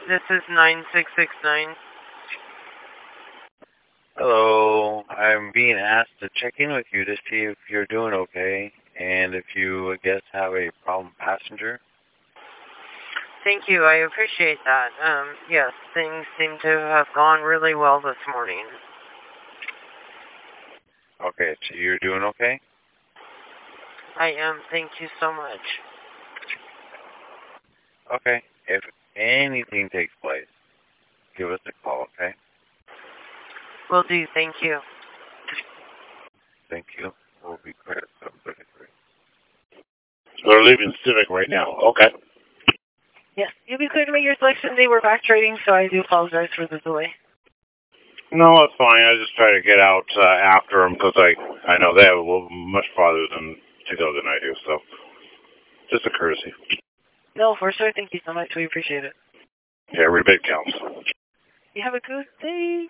This is 9669. Hello, I'm being asked to check in with you to see if you're doing okay and if you, I guess, have a problem passenger. Thank you, I appreciate that. Yes, things seem to have gone really well this morning. Okay, so you're doing okay? I am, thank you so much. Okay, if anything takes place, give us a call, okay? Will do, thank you. Thank you. We'll be clear. We're leaving Civic right now. Okay. Yes, you'll be clear to make your selection. They were back trading, so I do apologize for the delay. No, that's fine. I just try to get out after them because I know they have a little much farther to go than I do. So just a courtesy. No, for sure. Thank you so much. We appreciate it. Yeah, every bit counts. You have a good day.